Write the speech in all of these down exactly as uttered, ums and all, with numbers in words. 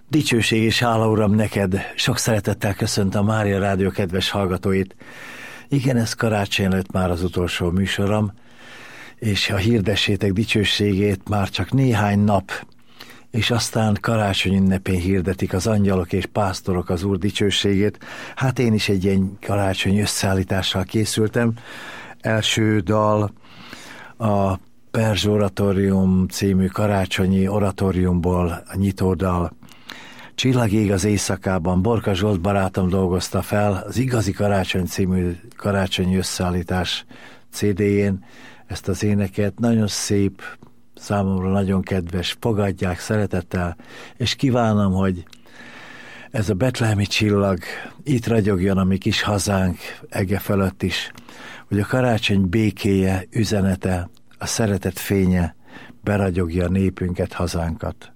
Dicsőség és hála, Uram, neked! Sok szeretettel köszöntöm a Mária Rádió kedves hallgatóit. Igen, ez karácsony lett már az utolsó műsorom, és ha hirdessétek dicsőségét már csak néhány nap, és aztán karácsony ünnepén hirdetik az angyalok és pásztorok az Úr dicsőségét. Hát én is egy ilyen karácsony összeállítással készültem. Első dal a Perzs Oratórium című karácsonyi oratóriumból, a nyitódal. Csillag ég az éjszakában, Borka Zsolt barátom dolgozta fel az Igazi Karácsony című karácsonyi összeállítás cé dé-jén ezt az éneket. Nagyon szép, számomra nagyon kedves, fogadják szeretettel, és kívánom, hogy ez a betlehemi csillag itt ragyogjon a mi kis hazánk ege fölött is, hogy a karácsony békéje, üzenete, a szeretet fénye beragyogja a népünket, hazánkat.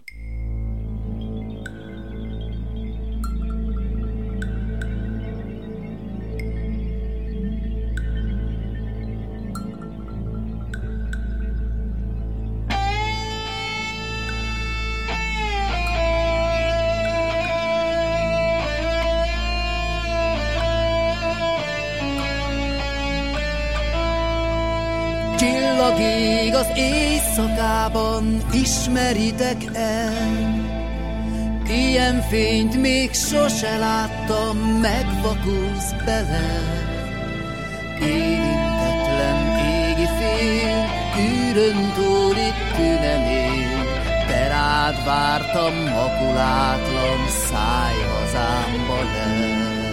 Csillagég az éjszakában, ismeritek el? Ilyen fényt még sose láttam, megvakulsz bele. Érintetlen égi fél, űrön túl itt ő nem él, de rád vártam makulátlan, szállj hazámba le.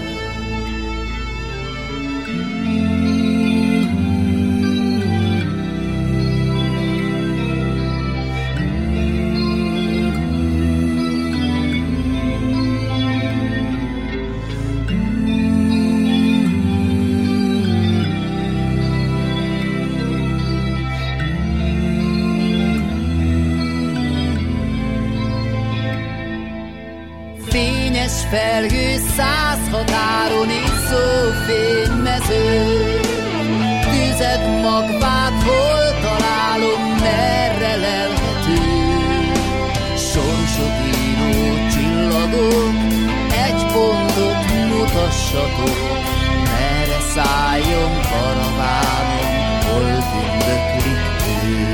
Felhő száz határon izzó fénymező, tüzet magvát hol találom, merre lelhető. Sorsot író csillagok, egy pontot mutassatok, merre szálljon karavánom, hol tündöklik ő.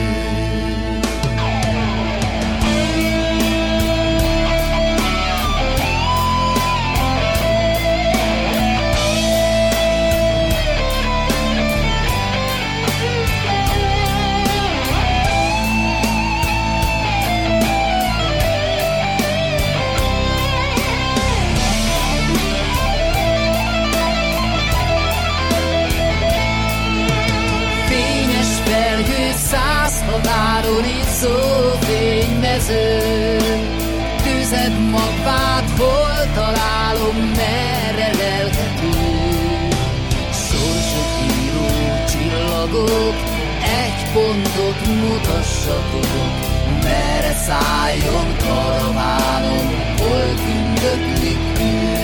Határon izzó fénymező, tüzet magvát hol találom, merre lelhető. Sorsot író csillagok, egy pontot mutassatok, merre szálljon karavánom, hol tündöklik ő.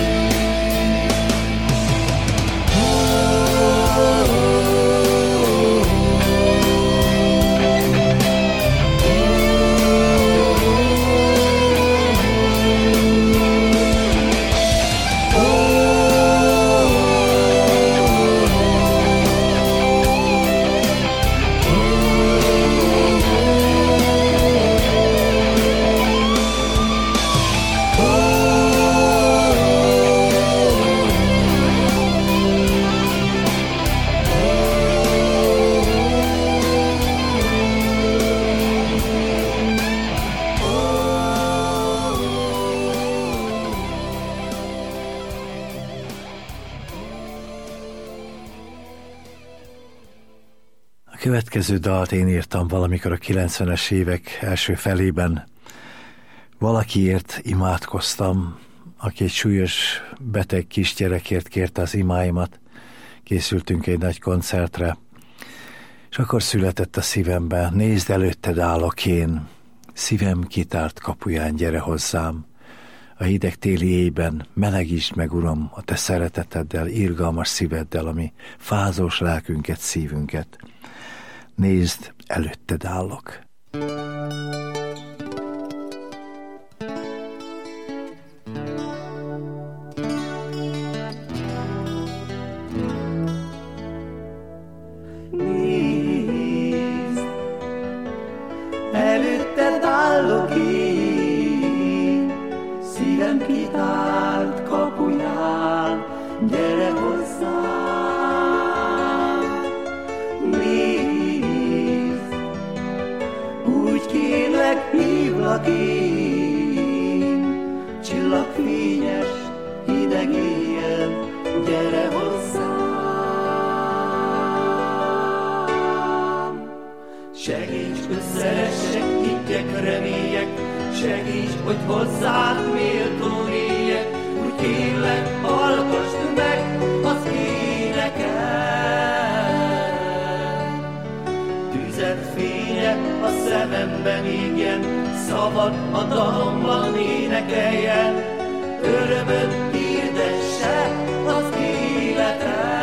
A következő dalt én írtam valamikor a kilencvenes évek első felében. Valakiért imádkoztam, aki egy súlyos beteg kisgyerekért kérte az imáimat. Készültünk egy nagy koncertre, és akkor született a szívembe: nézd, előtted állok én, szívem kitárt kapuján, gyere hozzám. A hideg téli éjben melegítsd meg, Uram, a te szereteteddel, irgalmas szíveddel, ami fázós lelkünket, szívünket. Nézd, előtted állok. Szívem kitárt kapuján, gyere hozzám. Nézd, úgy kérlek, hívlak én, csillagfényes, hideg éjjel, gyere hozzám. Segíts, hogy szeressek, higgyek, reméljek, segíts, hogy hozzád méltó éljek, úgy kérlek, hallgassd meg az énekem. Tüzet fénye a szememben égjen, szavad a dalomban énekeljen, örömöt hirdesse az életem.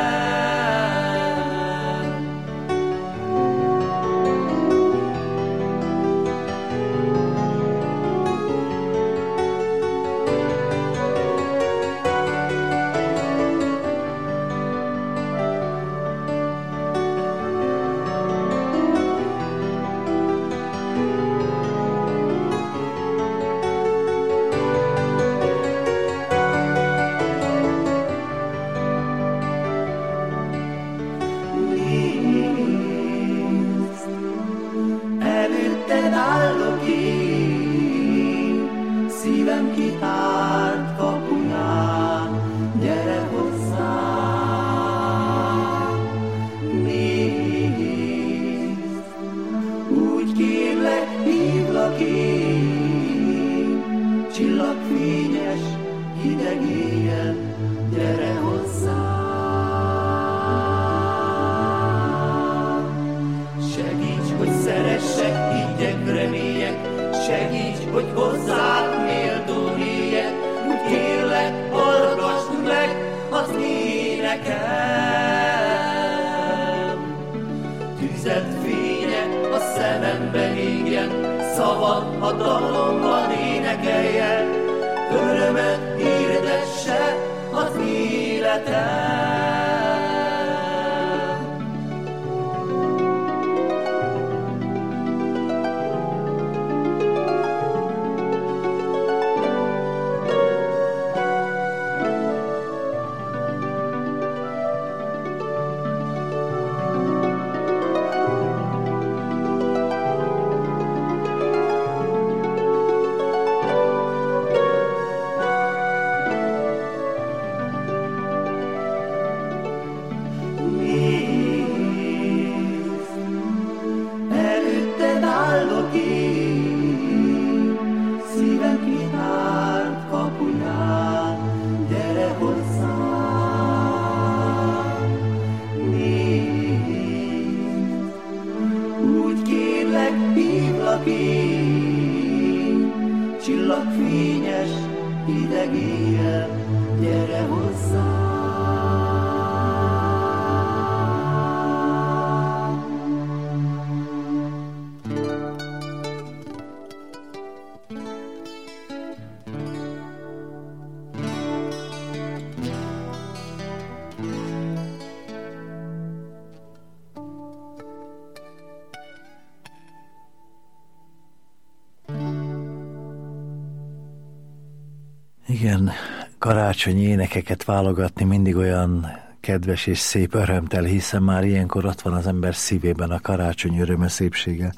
Igen, karácsonyi énekeket válogatni mindig olyan kedves és szép örömtel, hiszen már ilyenkor ott van az ember szívében a karácsony öröme, szépsége.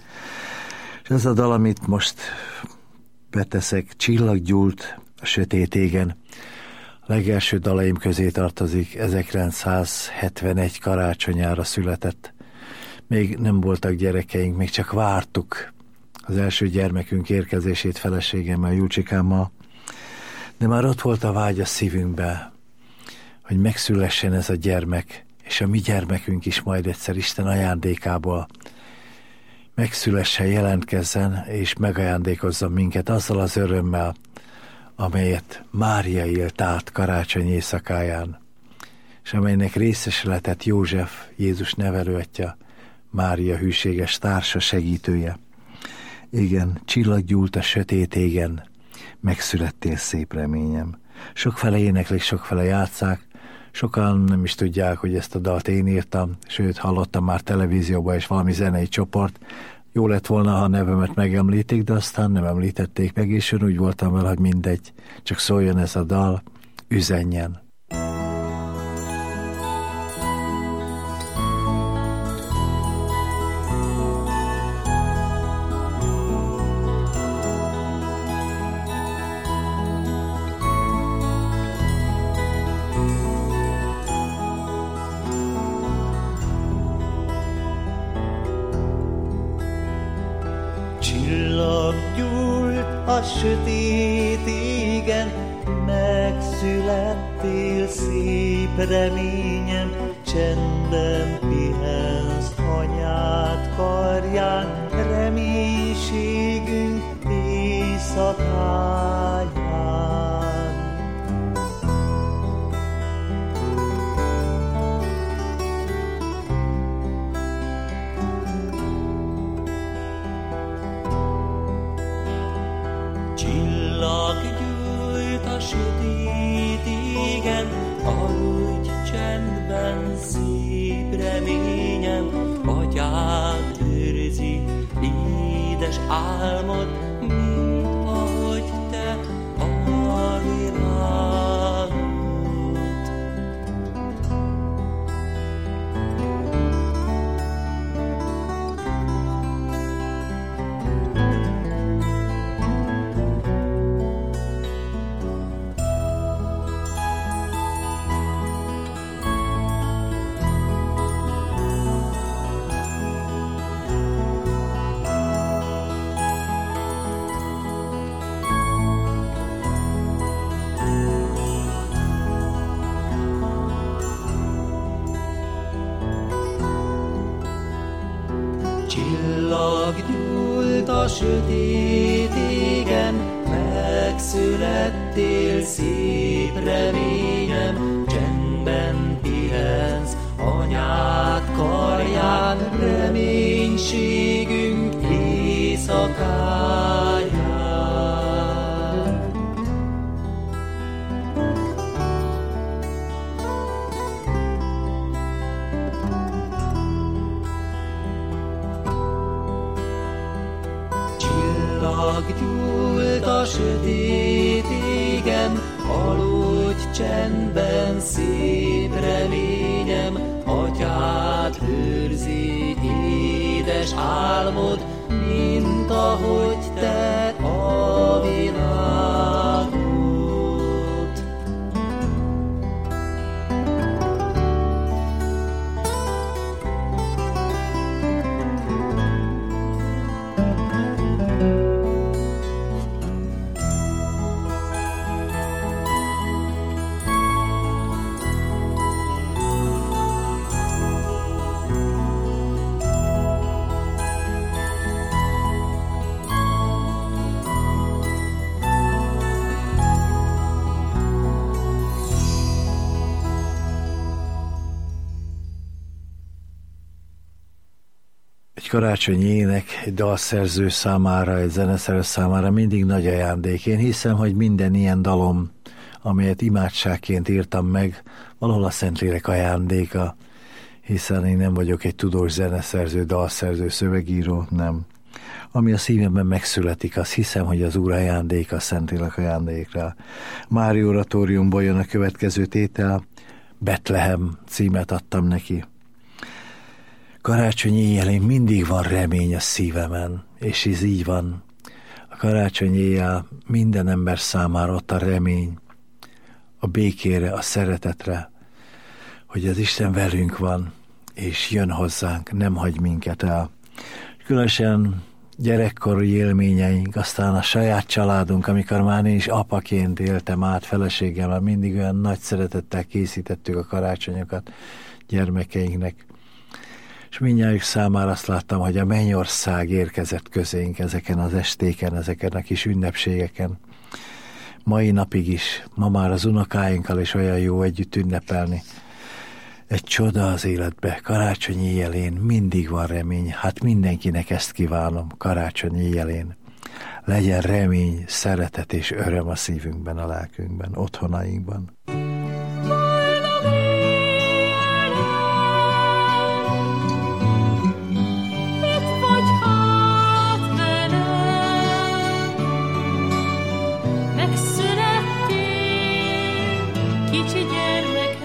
És ez a dal, amit most beteszek, Csillaggyúlt a sötét égen, a legelső dalaim közé tartozik, ezerkilencszázhetvenegy karácsonyára született. Még nem voltak gyerekeink, még csak vártuk az első gyermekünk érkezését feleségemmel, Júcsikámmal, de már ott volt a vágy a szívünkbe, hogy megszülessen ez a gyermek, és a mi gyermekünk is majd egyszer Isten ajándékából megszülessen, jelentkezzen, és megajándékozzon minket azzal az örömmel, amelyet Mária élt át karácsony éjszakáján, és amelynek részese lehetett József, Jézus nevelőatya, Mária hűséges társa, segítője. Igen, csillaggyúlt a sötét égen, megszülettél szép reményem. Sokfele éneklik, sokfele játsszák, sokan nem is tudják, hogy ezt a dalt én írtam, sőt, hallottam már televízióban is valami zenei csoport, Jó lett volna, ha a nevemet megemlítik, de aztán nem említették meg, és én úgy voltam vele, hogy mindegy, csak szóljon ez a dal, üzenjen. Sötét égen megszülettél, szép reményem, csendben pihensz anyád karján, reménységünk éjszakáján. Sötét égen, aludj csendben, szép reményem, atyád őrzi édes álmod, mint ahogy te a világot. Csillag gyújt a sötét égen, megszülettél, szép reményem, csendben pihensz anyád karján, reménységünk éjszakáján. Gyújt a sötét égen, aludj csendben, szép reményem, atyád őrzi édes álmod, mint ahogy te a világot. Karácsonyi ének egy dalszerző számára, egy zeneszerző számára mindig nagy ajándék. Én hiszem, hogy minden ilyen dalom, amelyet imádságként írtam meg, valahol a Szentlélek ajándéka, hiszen én nem vagyok egy tudós zeneszerző, dalszerző, szövegíró, nem. Ami a szívemben megszületik, azt hiszem, hogy az Úr ajándéka, a Szentlélek ajándékra. Mária oratóriumból jön a következő tétel, Betlehem címet adtam neki. Karácsonyi éjjelén mindig van remény a szívemen, és ez így van. A karácsonyi éjjel minden ember számára ott a remény, a békére, a szeretetre, hogy az Isten velünk van, és jön hozzánk, nem hagy minket el. Különösen gyerekkori élményeink, aztán a saját családunk, amikor már én is apaként éltem át feleségemmel, mindig olyan nagy szeretettel készítettük a karácsonyokat gyermekeinknek. És mindnyájuk számára azt láttam, hogy a mennyország érkezett közénk ezeken az estéken, ezeken a kis ünnepségeken. Mai napig is, ma már az unokáinkkal is olyan jó együtt ünnepelni. Egy csoda az életbe, karácsonyi éjjelén mindig van remény, hát mindenkinek ezt kívánom, karácsonyi éjjelén. Legyen remény, szeretet és öröm a szívünkben, a lelkünkben, otthonainkban. Mit vagy kicsi gyermekem.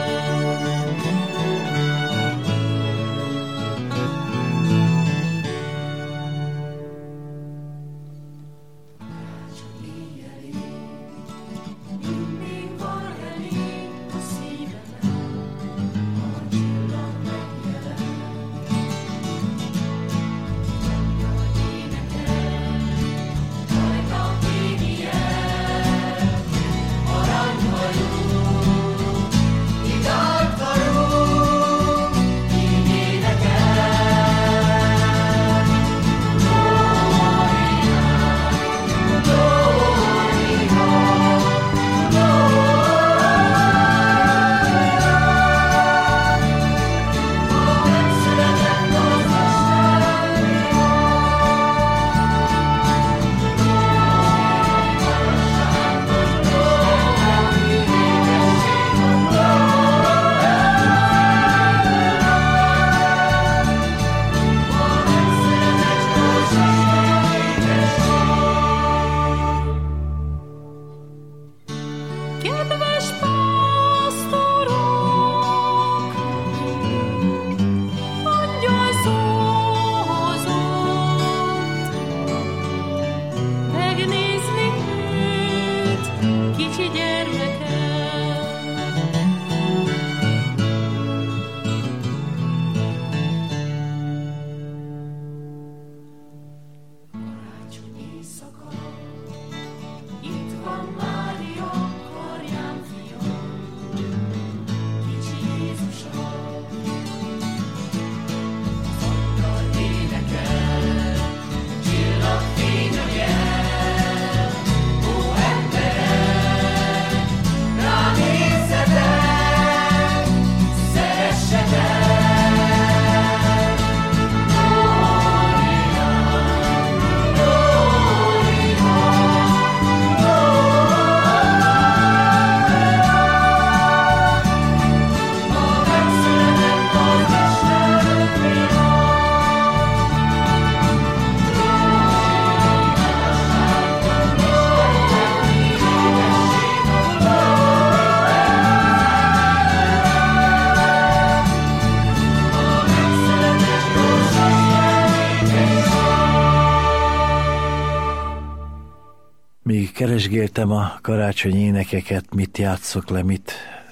Keresgéltem a karácsonyi énekeket, mit játsszok le, mit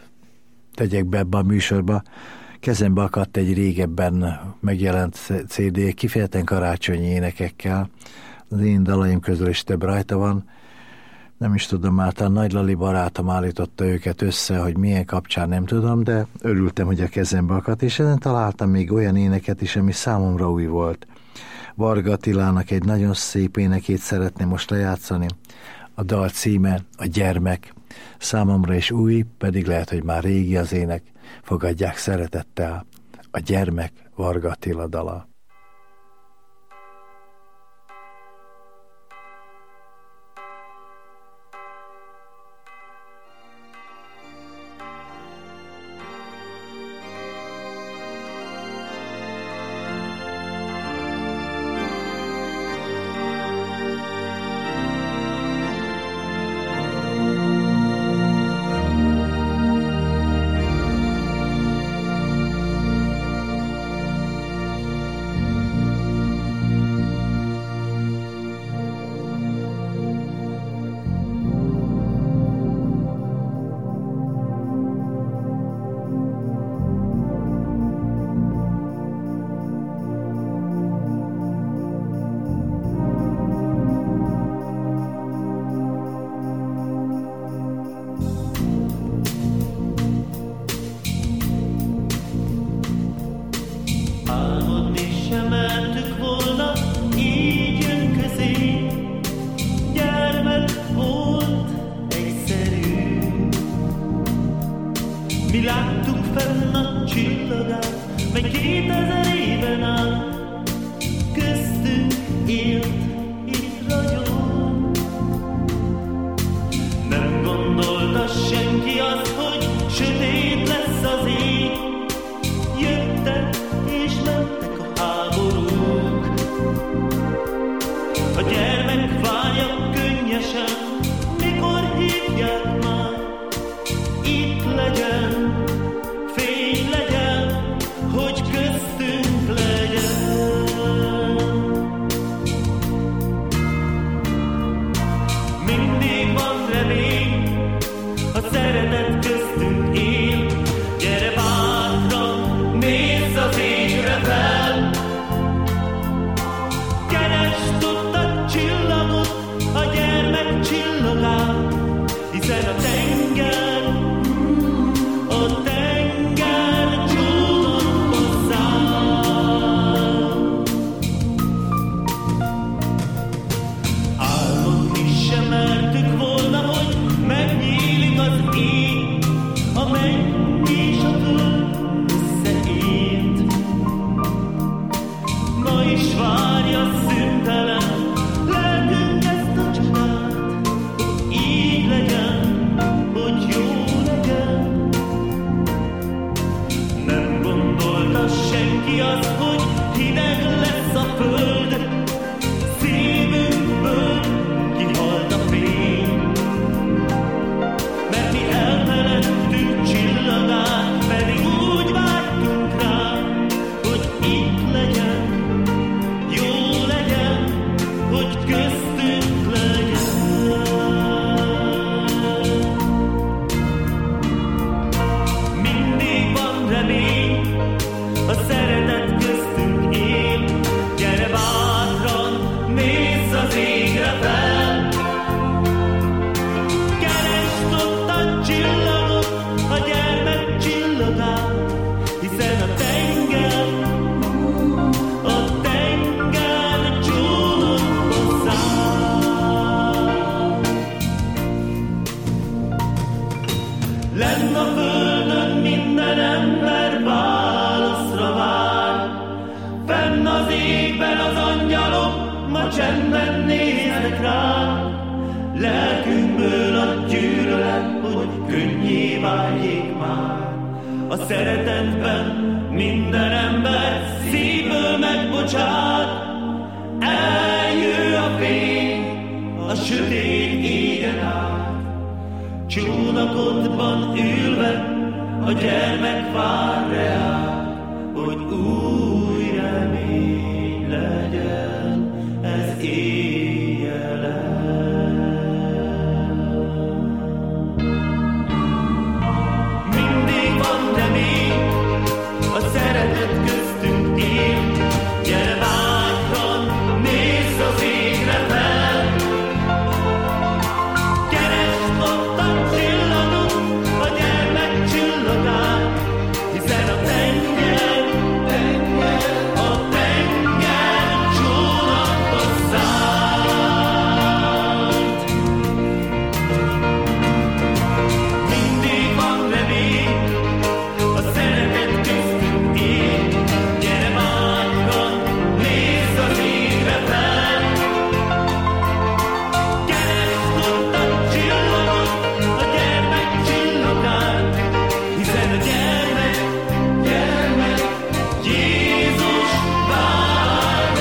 tegyek be ebbe a műsorba. Kezembe akadt egy régebben megjelent cé dé, kifejezetten karácsonyi énekekkel. Az én dalaim közül is több rajta van. Nem is tudom, már a Nagy Lali barátom állította őket össze, hogy milyen kapcsán nem tudom, de örültem, hogy a kezembe akadt, és ezen találtam még olyan éneket is, ami számomra új volt. Varga Attilának egy nagyon szép énekét szeretném most lejátszani. A dal címe A gyermek, számomra is új, pedig lehet, hogy már régi az ének. Fogadják szeretettel. A gyermek, Varga Attila dala. A gyermek várja könnyesen, mikor Lenn a földön minden ember válaszra vár, fenn az égben az angyalok ma csendben néznek rá. Lelkünkből a gyűlölet, hogy könnyé váljék már. A szeretetben minden ember szívből megbocsát. Eljő a fény, a sötét égen át. Csónakodban ülve a gyermek vár reá, hogy új remény legyen ez éjjel. Mindig van remény, a szeretet köztünk él. Gyere bátran, nézz az égre fel. Keresd ott a csillagot, a gyermek csillagát, hiszen a tenger, tenger, a tenger csónakba szállt. Mindig van remény, a szeretet köztünk él. Gyere bátran, nézz az égre fel. Keresd ott a csillagot, a gyermek csillagát, hiszen a gyermek, gyermek, Jézus vár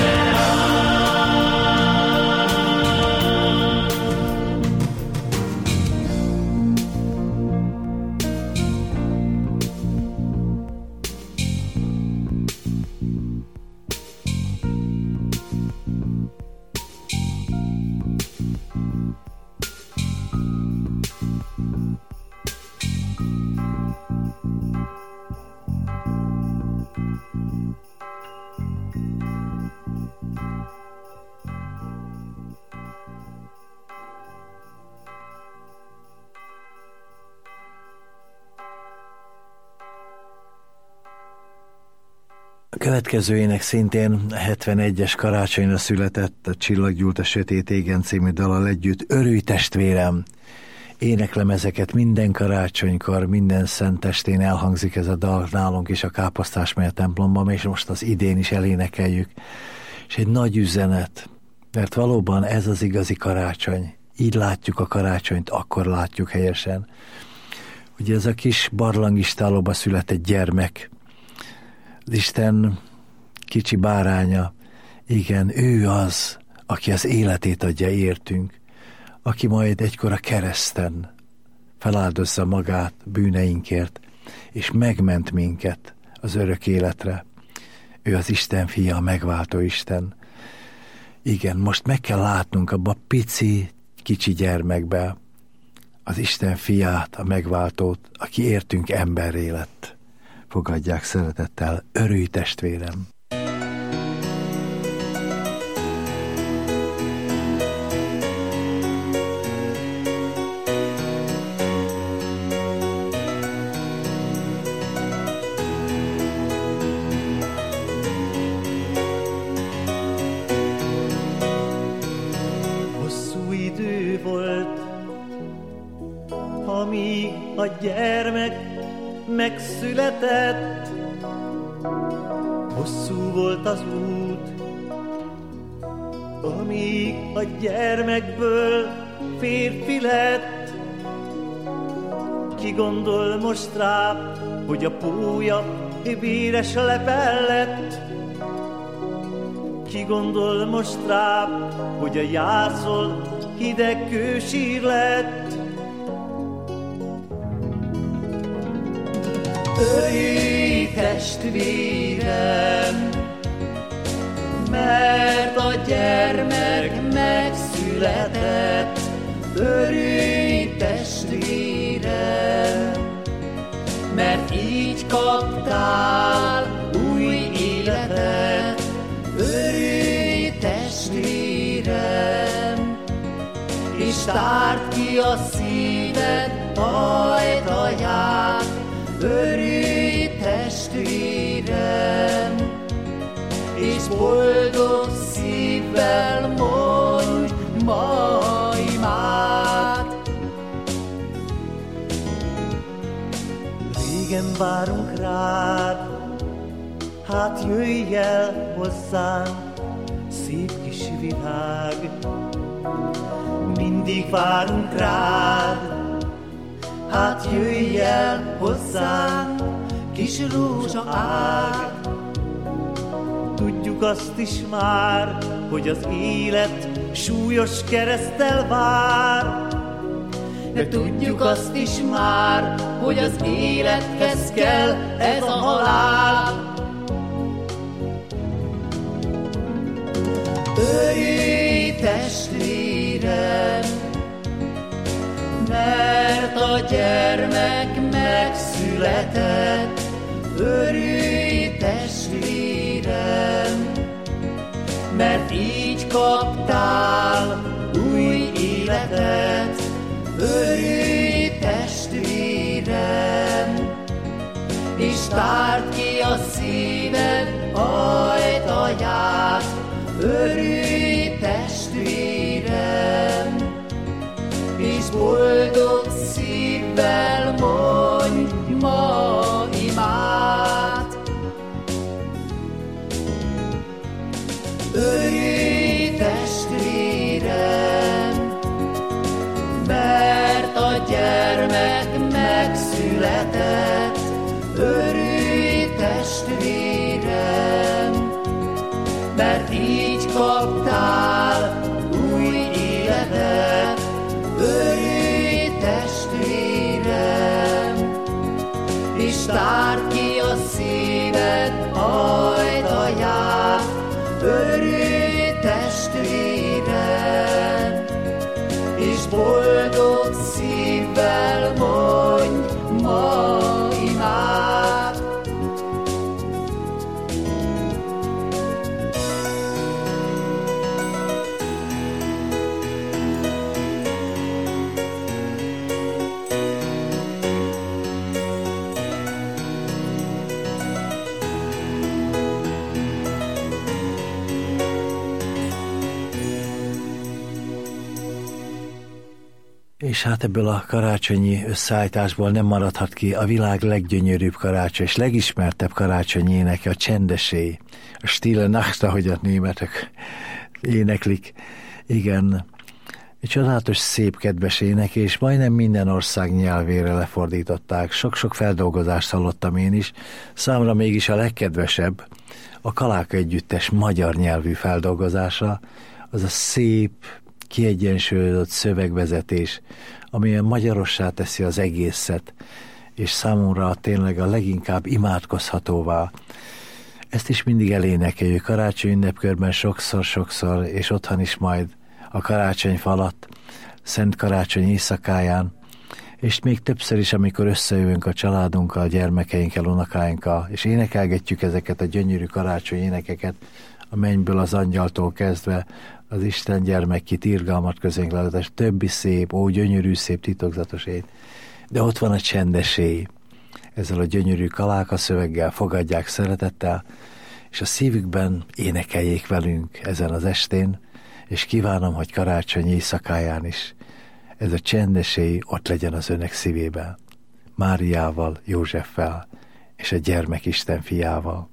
A következő ének szintén hetvenegyes karácsonyra született, a Csillaggyúlt a sötét égen című dallal együtt. Örülj testvérem! Éneklem ezeket minden karácsonykor, minden szentestén elhangzik ez a dal nálunk is a Káposztásmely templomban, és most az idén is elénekeljük. És egy nagy üzenet, mert valóban ez az igazi karácsony. Így látjuk a karácsonyt, akkor látjuk helyesen. Ugye ez a kis barlangistálóba született gyermek, az Isten kicsi báránya, igen, ő az, aki az életét adja értünk, aki majd egykor a kereszten feláldozza magát bűneinkért, és megment minket az örök életre. Ő az Isten fia, a megváltó Isten. Igen, most meg kell látnunk abba pici, kicsi gyermekbe az Isten fiát, a megváltót, aki értünk emberré lett. Fogadják szeretettel, örülj testvérem! Hosszú idő volt, amíg a gyermek megszületett. Hosszú volt az út, amíg a gyermekből férfi lett. Ki gondol most rá, hogy a pólya véres lepel lett? Ki gondol most rá, hogy a jászol hideg kősír lett? Örülj testvérem, mert a gyermek megszületett. Örülj testvérem, mert így kaptál új életet. Örülj testvérem, és tárd ki a szíved ajtaját. Örülj testvérem, és boldog szívvel mondj ma imát. Igen, várunk rád, hát jöjj el hozzánk, szép kis világ. Mindig várunk rád, hát jöjj el hozzánk, kis rózsa ág. Tudjuk azt is már, hogy az élet súlyos kereszttel vár, de tudjuk azt is már, hogy az élethez kell ez a halál. Örülj, testvérem, mert a gyermek megszületett. Örülj, testvérem, mert így kaptál új életet. Örülj, testvérem, és tárd ki a szíved ajtaját. Örülj, testvérem, és boldog szívvel mondj ma imát. Örülj, testvérem, mert a gyermek megszületett. Örülj, testvérem, mert így kaptál új életet. Örülj, testvérem, és tárd ki a szíved ajtaját. Örülj, testvérem, és boldog szívvel mondj ma imát. És hát ebből a karácsonyi összeállításból nem maradhat ki a világ leggyönyörűbb karácsony és legismertebb karácsonyi éneke, a Csendesé, a Stille Nacht, ahogy a németek éneklik. Igen, egy csodálatos, szép, kedves ének, és majdnem minden ország nyelvére lefordították. Sok-sok feldolgozást hallottam én is, számomra mégis a legkedvesebb a Kaláka Együttes magyar nyelvű feldolgozása, az a szép, kiegyensúlyozott szövegvezetés, amilyen magyarossá teszi az egészet, és számomra tényleg a leginkább imádkozhatóvá. Ezt is mindig elénekeljük karácsony ünnepkörben sokszor-sokszor, és otthon is majd a karácsonyfa alatt, Szent Karácsony éjszakáján, és még többször is, amikor összejövünk a családunkkal, gyermekeinkkel, unokáinkkal, és énekelgetjük ezeket a gyönyörű karácsony énekeket, a mennyből az angyaltól kezdve, az Isten gyermekit, irgalmat közénk leadás, többi szép, ó, gyönyörű, szép, titokzatos éj. De ott van a Csendesé, ezzel a gyönyörű kaláka szöveggel fogadják szeretettel, és a szívükben énekeljék velünk ezen az estén, és kívánom, hogy karácsony éjszakáján is ez a Csendesé ott legyen az önök szívében, Máriával, Józseffel és a gyermekisten fiával.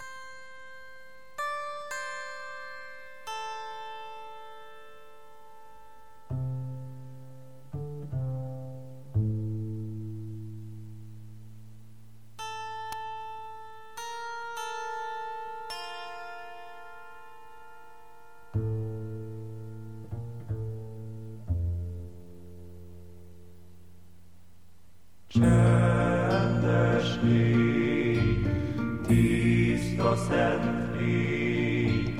Csendes légy, tiszta szent légy,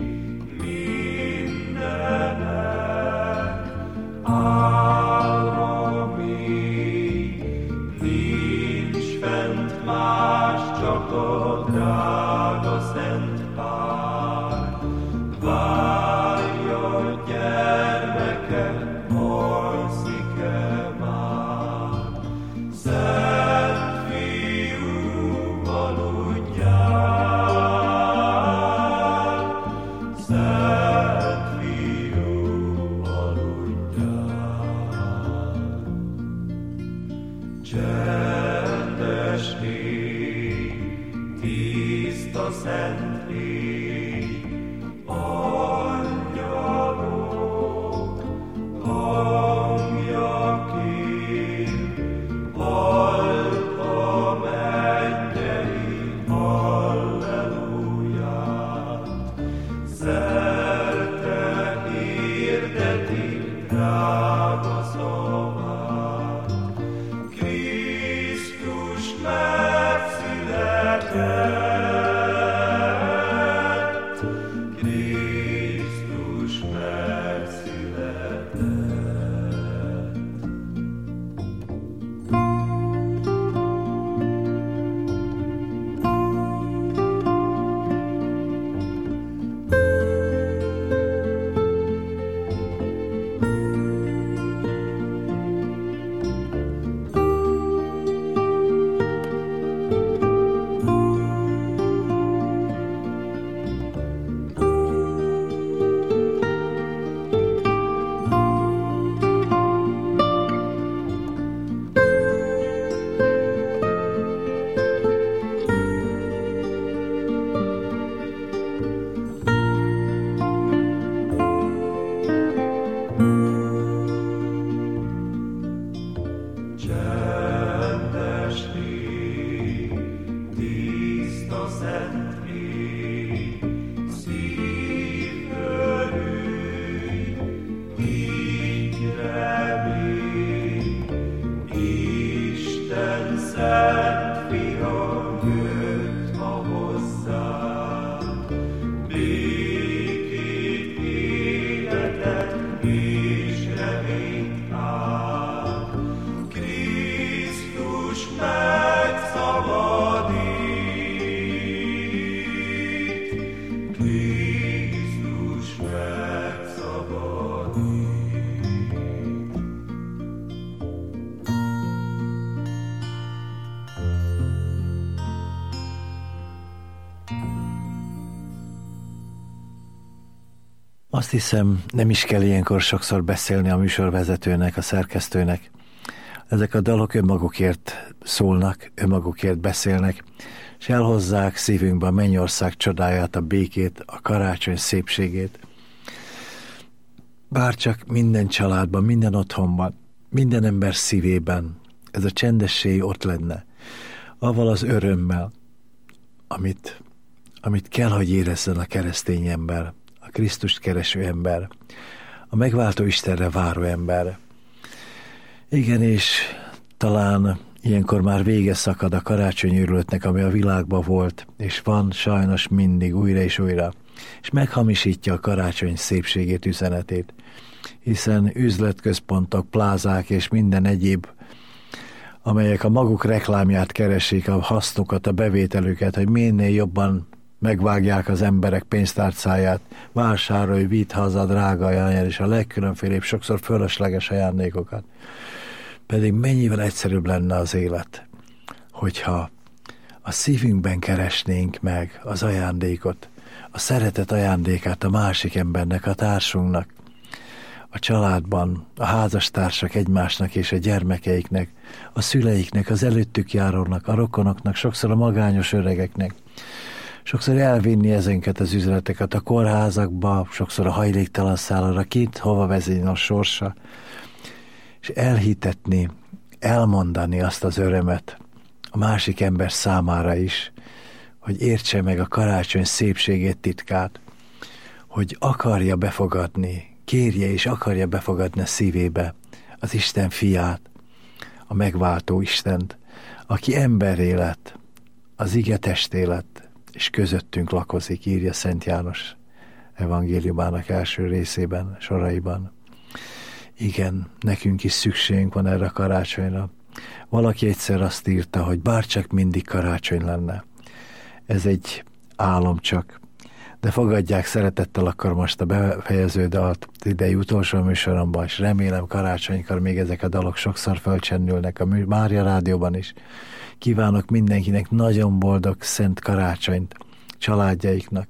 mindenek álma mély, nincs fent más, csak a drága szent pár. Várja gyermeke, alszik-e már? Szent Fiú, aludjál, Szent Fiú, aludjál. Csendes légy, szent légy, angyalok hangjaként, hallt a mennyei halleluját, szerte hirdetik drága szavát. Krisztus megszületett, Krisztus megszületett. Csendes légy, tiszta szent légy, szív örülj, így remény, Isten szent fia jött ma hozzád, békét, életet és reményt ad. Krisztus megszabadít, Krisztus megszabadít. Azt hiszem, nem is kell ilyenkor sokszor beszélni a műsorvezetőnek, a szerkesztőnek. Ezek a dalok önmagukért szólnak, önmagukért beszélnek, és elhozzák szívünkbe a mennyország csodáját, a békét, a karácsony szépségét. Bárcsak minden családban, minden otthonban, minden ember szívében ez a csendesség ott lenne, avval az örömmel, amit, amit kell, hogy érezzen a keresztény ember, a Krisztust kereső ember, a megváltó Istenre váró ember. Igen, és talán ilyenkor már vége szakad a karácsonyőrületnek, ami a világban volt, és van sajnos mindig újra és újra, és meghamisítja a karácsony szépségét, üzenetét, hiszen üzletközpontok, plázák és minden egyéb, amelyek a maguk reklámját keresik, a hasznukat, a bevételüket, hogy minél jobban megvágják az emberek pénztárcáját, vásárolj, vidd haza drága ajándékot és a legkülönfélébb, sokszor fölösleges ajándékokat. Pedig mennyivel egyszerűbb lenne az élet, hogyha a szívünkben keresnénk meg az ajándékot, a szeretet ajándékát a másik embernek, a társunknak, a családban, a házastársak egymásnak és a gyermekeiknek, a szüleiknek, az előttük járónak, a rokonoknak, sokszor a magányos öregeknek. Sokszor elvinni ezeket az üzleteket a kórházakba, sokszor a hajléktalan szállóra, kint hova vezényel a sorsa, és elhitetni, elmondani azt az örömet a másik ember számára is, hogy értse meg a karácsony szépségét, titkát, hogy akarja befogadni, kérje és akarja befogadni a szívébe az Isten fiát, a megváltó Istent, aki emberré lett, az ige testé lett, és közöttünk lakozik, írja Szent János evangéliumának első részében, soraiban. Igen, nekünk is szükségünk van erre a karácsonyra. Valaki egyszer azt írta, hogy bárcsak mindig karácsony lenne. Ez egy álom csak. De fogadják szeretettel akkor most a befejező dalt idei utolsó műsoromban, és remélem karácsonykor még ezek a dalok sokszor fölcsendülnek a Mária Rádióban is. Kívánok mindenkinek nagyon boldog szent karácsonyt, családjaiknak,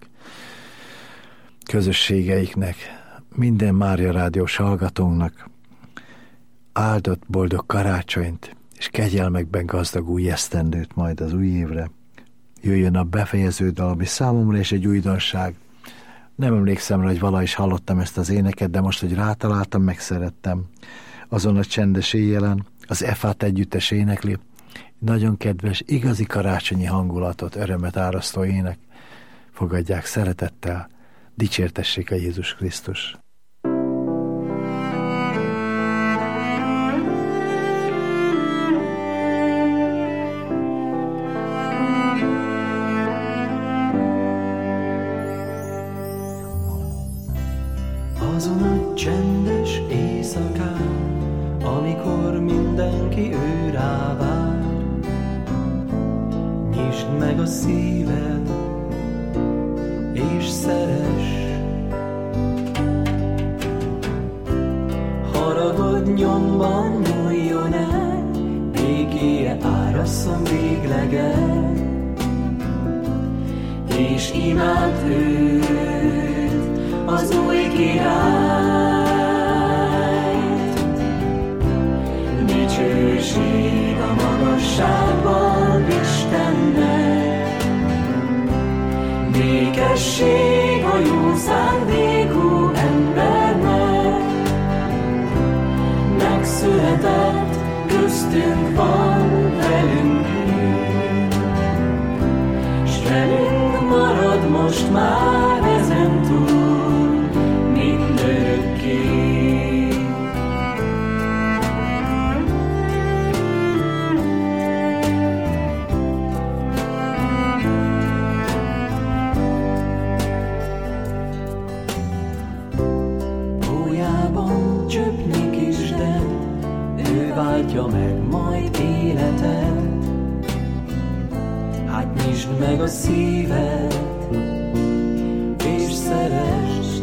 közösségeiknek, minden Mária Rádiós hallgatónknak áldott boldog karácsonyt, és kegyelmekben gazdag új esztendőt majd az új évre. jöjjön a befejező dal, ami számomra és egy újdonság. Nem emlékszem rá, hogy valaha is hallottam ezt az éneket, de most, hogy rátaláltam, megszerettem. Azon a csendes éjjelen az Efát együttes énekli. Nagyon kedves, igazi karácsonyi hangulatot, örömet árasztó ének. Fogadják szeretettel, dicsértessék a Jézus Krisztus. Azon a csendes éjszakán, amikor mindenki ő rá vár, nyisd meg a szíved, és szeress. Haragod nyomban nyúljon el, békéje árasszon végleget, és imád őt, az új királyt. Dicsőség a magasságban Istennek, békesség a jó szándékú embernek. Megszületett, köztünk van, velünk él, s velünk marad most már ezentúl mindörökké. Ójában csöpnyi kisden, ő váltja meg majd életed. Hát nyisd meg a szíved, és szeresd.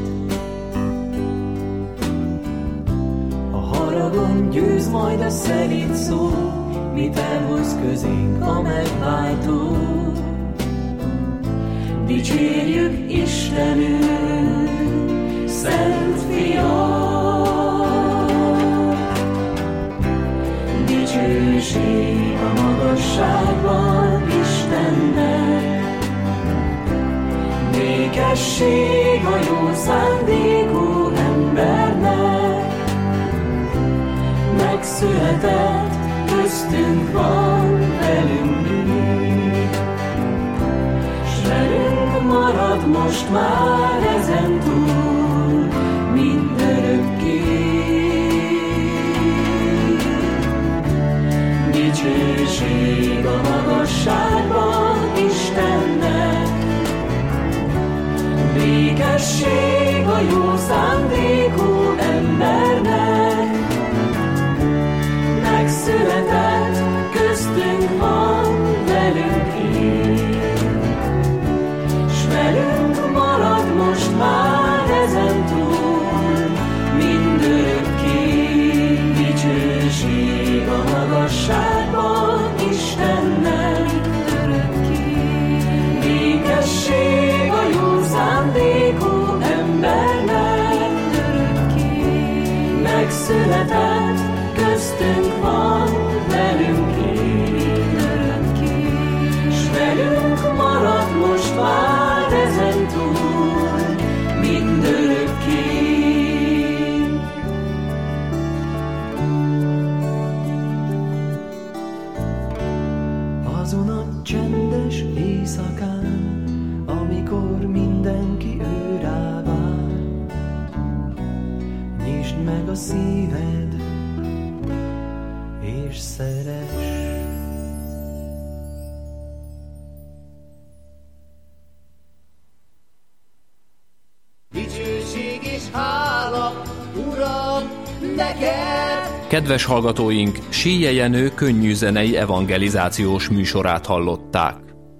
A haragon győz majd a szelíd szó, mit elhoz közénk a megváltó. Dicsérjük Istenünk, Szent Fiat. Dicsőség a magasságban Istennek, békesség a jó szándékú embernek. Megszületett, köztünk van, velünk él, s velünk marad most már ezentúl mindörökké. Dicsőség a magasságban Istennek, békesség a jó szándékú embernek. Megszületett, köztünk van, velünk él, s velünk marad most már ezentúl mindörökké. Dicsőség a magasságban Istennek, békesség a jó szándékú embernek. Megszületett, köztünk van, velünk él, s velünk marad most már ezentúl mindörökké. Azon a csendes éjszakán, amikor mindenki ő rá vár, nyisd meg a szíved, és szeress. Dicsőség és hála, Uram, neked! Kedves hallgatóink, Síje Jenő könnyű zenei evangelizációs műsorát hallották.